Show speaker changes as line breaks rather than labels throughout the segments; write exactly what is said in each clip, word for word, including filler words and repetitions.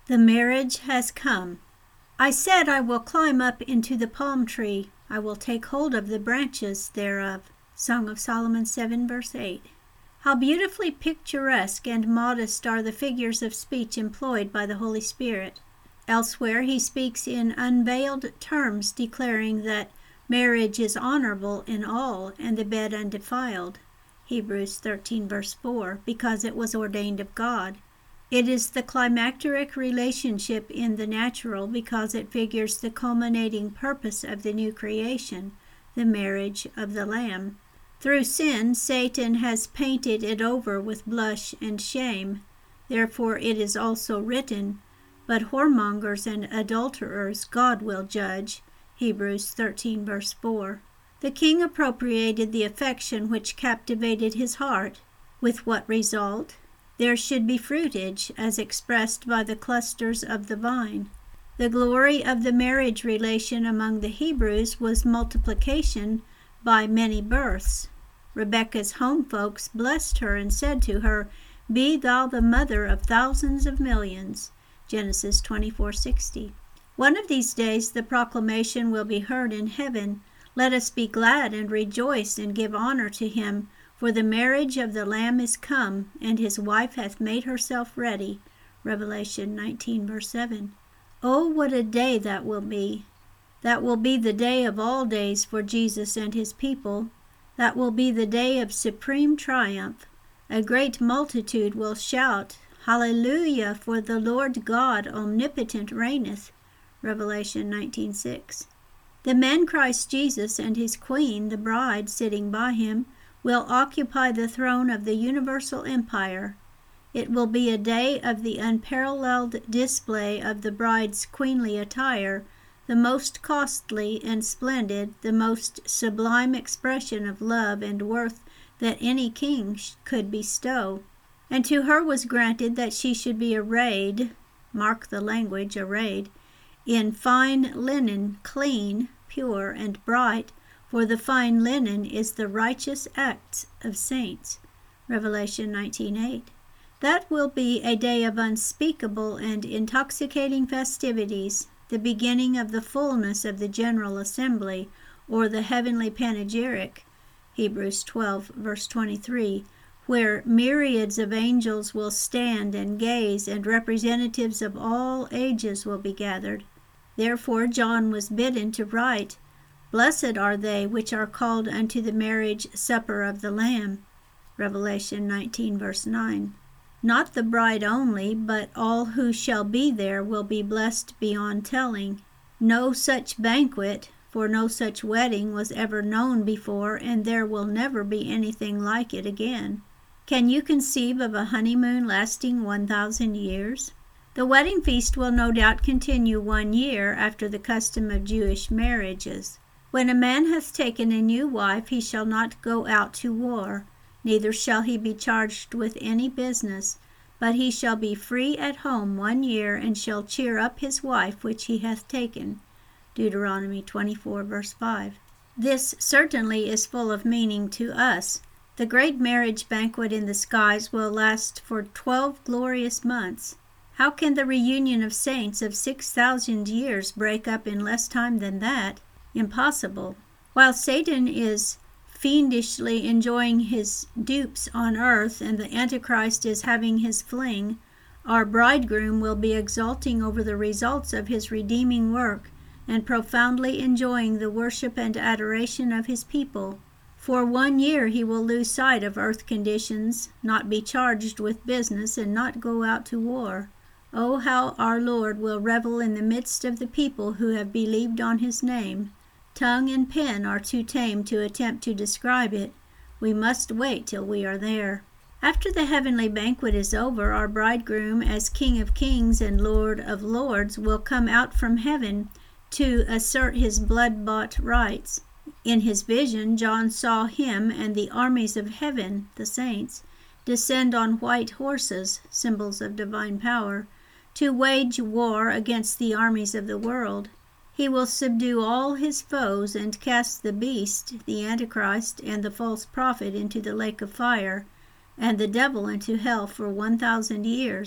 The marriage has come. I said, I will climb up into the palm tree. I will take hold of the branches thereof. Song of Solomon seven, verse eight. How beautifully picturesque and modest are the figures of speech employed by the Holy Spirit. Elsewhere he speaks in unveiled terms, declaring that marriage is honorable in all, and the bed undefiled. Hebrews thirteen, verse four, because it was ordained of God. It is the climacteric relationship in the natural because it figures the culminating purpose of the new creation, the marriage of the Lamb. Through sin, Satan has painted it over with blush and shame. Therefore it is also written, but whoremongers and adulterers God will judge. Hebrews thirteen, verse four. The king appropriated the affection which captivated his heart. With what result? There should be fruitage, as expressed by the clusters of the vine. The glory of the marriage relation among the Hebrews was multiplication by many births. Rebekah's home folks blessed her and said to her, Be thou the mother of thousands of millions. Genesis twenty-four, sixty. One of these days the proclamation will be heard in heaven, Let us be glad and rejoice and give honor to him, for the marriage of the Lamb is come, and his wife hath made herself ready. Revelation nineteen, verse seven. Oh, what a day that will be! That will be the day of all days for Jesus and his people. That will be the day of supreme triumph. A great multitude will shout, Hallelujah, for the Lord God omnipotent reigneth. Revelation nineteen, six. The man Christ Jesus and his queen, the bride, sitting by him, will occupy the throne of the universal empire. It will be a day of the unparalleled display of the bride's queenly attire, the most costly and splendid, the most sublime expression of love and worth that any king could bestow. And to her was granted that she should be arrayed, mark the language, arrayed, in fine linen, clean, pure, and bright, for the fine linen is the righteous acts of saints. Revelation nineteen, eight. That will be a day of unspeakable and intoxicating festivities, the beginning of the fullness of the general assembly, or the heavenly panegyric, Hebrews twelve, verse twenty-three, where myriads of angels will stand and gaze, and representatives of all ages will be gathered. Therefore John was bidden to write, Blessed are they which are called unto the marriage supper of the Lamb. Revelation nineteen, verse nine. Not the bride only, but all who shall be there will be blessed beyond telling. No such banquet, for no such wedding was ever known before, and there will never be anything like it again. Can you conceive of a honeymoon lasting one thousand years? The wedding feast will no doubt continue one year after the custom of Jewish marriages. When a man hath taken a new wife, he shall not go out to war, neither shall he be charged with any business, but he shall be free at home one year, and shall cheer up his wife which he hath taken. Deuteronomy twenty-four, verse five. This certainly is full of meaning to us. The great marriage banquet in the skies will last for twelve glorious months. How can the reunion of saints of six thousand years break up in less time than that? Impossible. While Satan is fiendishly enjoying his dupes on earth and the Antichrist is having his fling, our bridegroom will be exulting over the results of his redeeming work and profoundly enjoying the worship and adoration of his people. For one year he will lose sight of earth conditions, not be charged with business, and not go out to war. Oh, how our Lord will revel in the midst of the people who have believed on his name. Tongue and pen are too tame to attempt to describe it. We must wait till we are there. After the heavenly banquet is over, our bridegroom, as King of kings and Lord of lords, will come out from heaven to assert his blood-bought rights. In his vision, John saw him and the armies of heaven, the saints, descend on white horses, symbols of divine power, to wage war against the armies of the world. He will subdue all his foes and cast the beast, the Antichrist, and the false prophet into the lake of fire, and the devil into hell for one thousand years.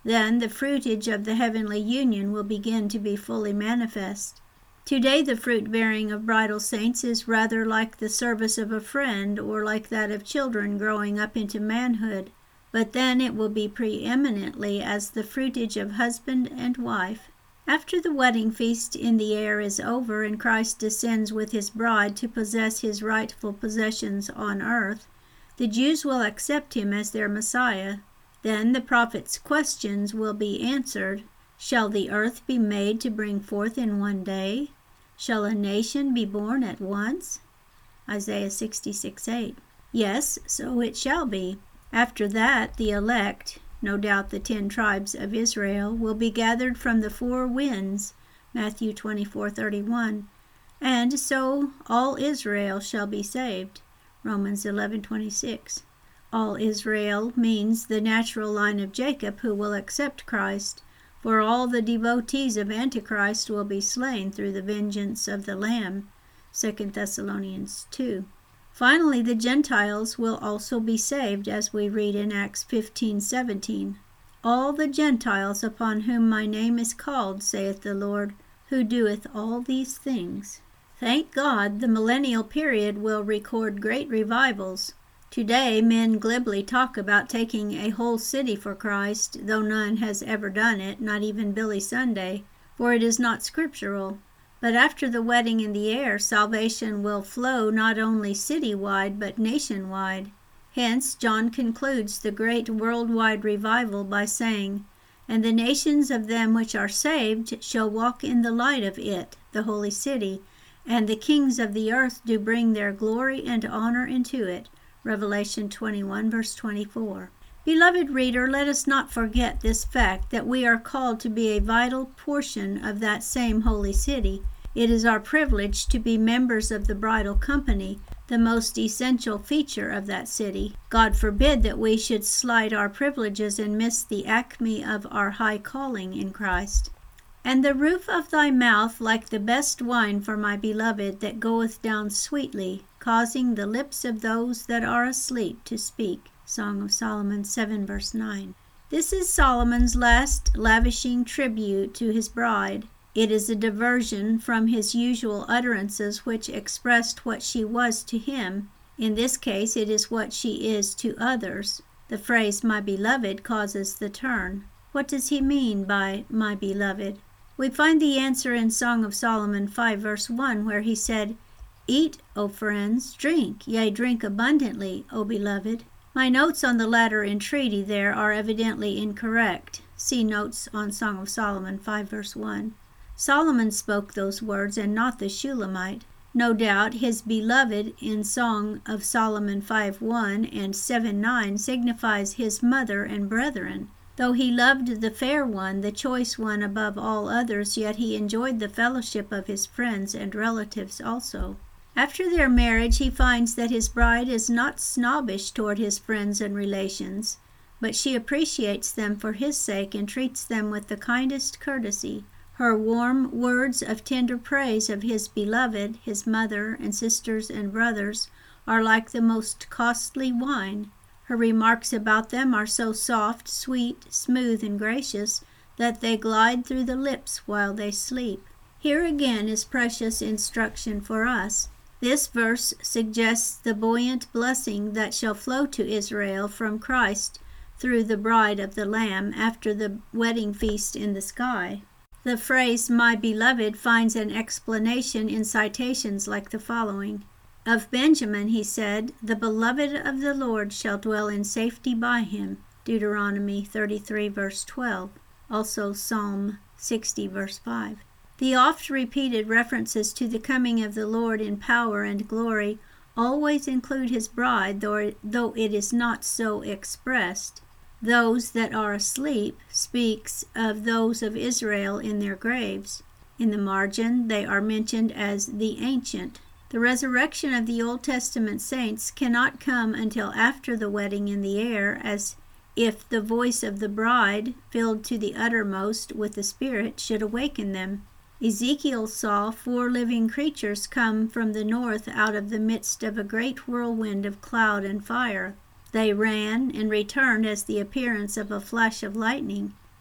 Then the fruitage of the heavenly union will begin to be fully manifest. Today the fruit-bearing of bridal saints is rather like the service of a friend, or like that of children growing up into manhood, but then it will be preeminently as the fruitage of husband and wife. After the wedding feast in the air is over and Christ descends with his bride to possess his rightful possessions on earth, the Jews will accept him as their Messiah. Then the prophet's questions will be answered. Shall the earth be made to bring forth in one day? Shall a nation be born at once? Isaiah sixty-six eight. Yes, so it shall be. After that, the elect, no doubt the ten tribes of Israel, will be gathered from the four winds, Matthew twenty-four thirty-one, and so all Israel shall be saved, Romans eleven twenty-six. All Israel means the natural line of Jacob who will accept Christ, for all the devotees of Antichrist will be slain through the vengeance of the Lamb, Second Thessalonians two. Finally, the Gentiles will also be saved, as we read in Acts fifteen seventeen. All the Gentiles upon whom my name is called, saith the Lord, who doeth all these things. Thank God, the millennial period will record great revivals. Today, men glibly talk about taking a whole city for Christ, though none has ever done it, not even Billy Sunday, for it is not scriptural. But after the wedding in the air, salvation will flow not only city-wide, but nation-wide. Hence, John concludes the great worldwide revival by saying, And the nations of them which are saved shall walk in the light of it, the holy city, and the kings of the earth do bring their glory and honor into it. Revelation twenty-one, verse twenty-four. Beloved reader, let us not forget this fact that we are called to be a vital portion of that same holy city. It is our privilege to be members of the bridal company, the most essential feature of that city. God forbid that we should slight our privileges and miss the acme of our high calling in Christ. And the roof of thy mouth like the best wine for my beloved, that goeth down sweetly, causing the lips of those that are asleep to speak. Song of Solomon seven, verse nine. This is Solomon's last lavishing tribute to his bride. It is a diversion from his usual utterances which expressed what she was to him. In this case, it is what she is to others. The phrase, my beloved, causes the turn. What does he mean by my beloved? We find the answer in Song of Solomon five, verse one, where he said, Eat, O friends, drink, yea, drink abundantly, O beloved. My notes on the latter entreaty there are evidently incorrect. See notes on Song of Solomon five, verse one. Solomon spoke those words and not the Shulamite. No doubt his beloved in Song of Solomon five one and seven nine signifies his mother and brethren. Though he loved the fair one, the choice one, above all others, yet he enjoyed the fellowship of his friends and relatives also. After their marriage, he finds that his bride is not snobbish toward his friends and relations, but she appreciates them for his sake and treats them with the kindest courtesy. Her warm words of tender praise of his beloved, his mother and sisters and brothers, are like the most costly wine. Her remarks about them are so soft, sweet, smooth, and gracious that they glide through the lips while they sleep. Here again is precious instruction for us. This verse suggests the buoyant blessing that shall flow to Israel from Christ through the bride of the Lamb after the wedding feast in the sky. The phrase, my beloved, finds an explanation in citations like the following. Of Benjamin he said, the beloved of the Lord shall dwell in safety by him. Deuteronomy thirty-three, verse twelve. Also Psalm sixty, verse five. The oft-repeated references to the coming of the Lord in power and glory always include his bride, though, though it is not so expressed. Those that are asleep speaks of those of Israel in their graves. In the margin, they are mentioned as the ancient. The resurrection of the Old Testament saints cannot come until after the wedding in the air, as if the voice of the bride, filled to the uttermost with the Spirit, should awaken them. Ezekiel saw four living creatures come from the north out of the midst of a great whirlwind of cloud and fire. They ran and returned as the appearance of a flash of lightning.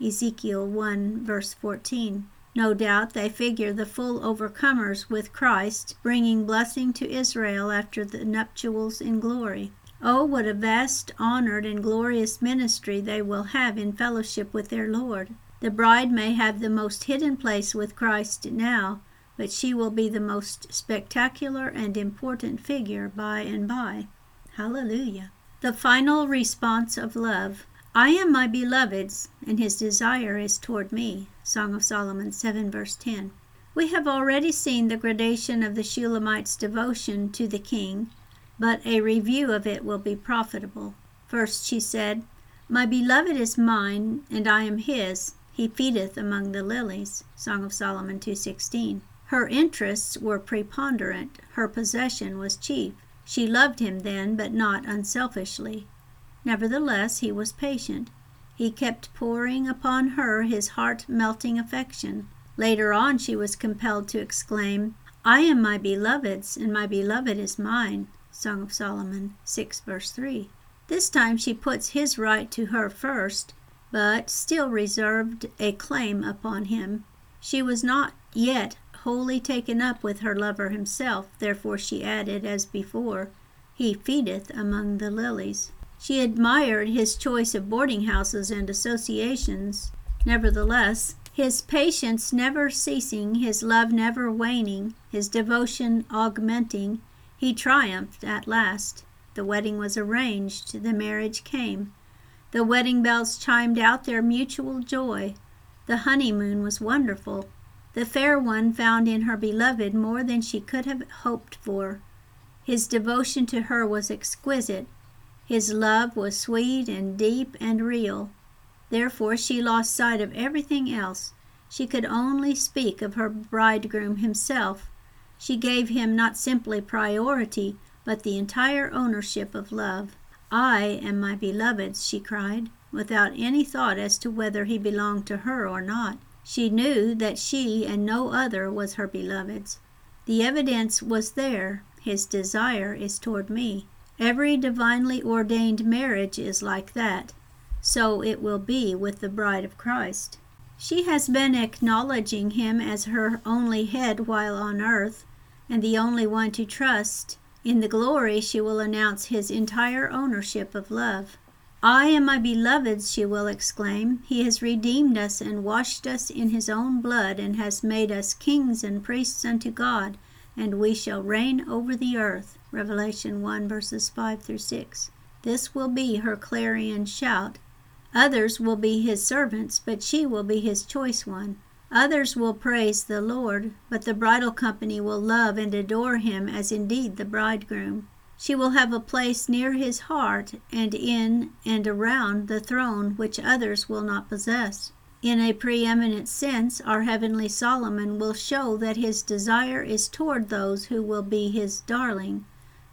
Ezekiel one, verse fourteen. No doubt they figure the full overcomers with Christ, bringing blessing to Israel after the nuptials in glory. Oh, what a vast, honored, and glorious ministry they will have in fellowship with their Lord. The bride may have the most hidden place with Christ now, but she will be the most spectacular and important figure by and by. Hallelujah. The final response of love. I am my beloved's, and his desire is toward me. Song of Solomon seven, verse ten. We have already seen the gradation of the Shulamite's devotion to the king, but a review of it will be profitable. First she said, My beloved is mine, and I am his. He feedeth among the lilies. Song of Solomon two sixteen. Her interests were preponderant. Her possession was chief. She loved him then, but not unselfishly. Nevertheless, he was patient. He kept pouring upon her his heart-melting affection. Later on she was compelled to exclaim, I am my beloved's, and my beloved is mine. Song of Solomon six, verse three. This time she puts his right to her first, but still reserved a claim upon him. She was not yet wholly taken up with her lover himself, therefore she added, as before, He feedeth among the lilies. She admired his choice of boarding houses and associations. Nevertheless, his patience never ceasing, his love never waning, his devotion augmenting, he triumphed at last. The wedding was arranged. The marriage came. The wedding bells chimed out their mutual joy. The honeymoon was wonderful. The fair one found in her beloved more than she could have hoped for. His devotion to her was exquisite. His love was sweet and deep and real. Therefore she lost sight of everything else. She could only speak of her bridegroom himself. She gave him not simply priority, but the entire ownership of love. I am my beloved's, she cried, without any thought as to whether he belonged to her or not. She knew that she and no other was her beloved's. The evidence was there. His desire is toward me. Every divinely ordained marriage is like that. So it will be with the bride of Christ. She has been acknowledging him as her only head while on earth, and the only one to trust. In the glory she will announce his entire ownership of love. I am my beloved's, she will exclaim. He has redeemed us and washed us in his own blood, and has made us kings and priests unto God, and we shall reign over the earth. Revelation one, verses five through six. This will be her clarion shout. Others will be his servants, but she will be his choice one. Others will praise the Lord, but the bridal company will love and adore him as indeed the bridegroom. She will have a place near his heart and in and around the throne which others will not possess. In a preeminent sense, our heavenly Solomon will show that his desire is toward those who will be his darling.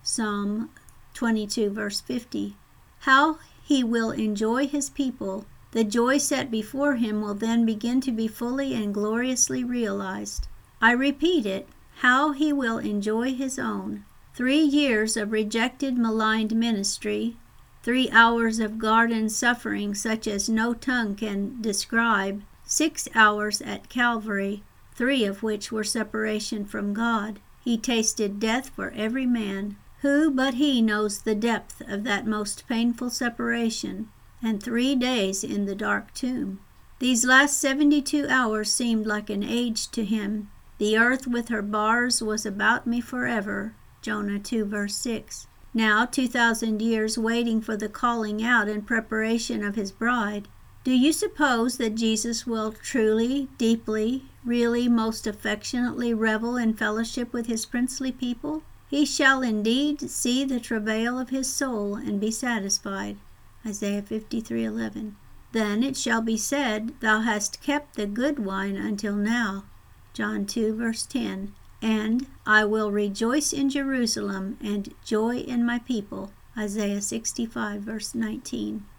Psalm twenty-two, verse fifty. How he will enjoy his people. The joy set before him will then begin to be fully and gloriously realized. I repeat it, how he will enjoy his own. Three years of rejected, maligned ministry, three hours of garden suffering such as no tongue can describe, six hours at Calvary, three of which were separation from God. He tasted death for every man. Who but he knows the depth of that most painful separation? And three days in the dark tomb. These last seventy-two hours seemed like an age to him. The earth with her bars was about me forever. Jonah two, verse six. Now, two thousand years waiting for the calling out and preparation of his bride. Do you suppose that Jesus will truly, deeply, really, most affectionately revel in fellowship with his princely people? He shall indeed see the travail of his soul and be satisfied. Isaiah fifty-three, eleven. Then it shall be said, Thou hast kept the good wine until now. John two, verse ten. And I will rejoice in Jerusalem and joy in my people. Isaiah sixty-five, verse nineteen.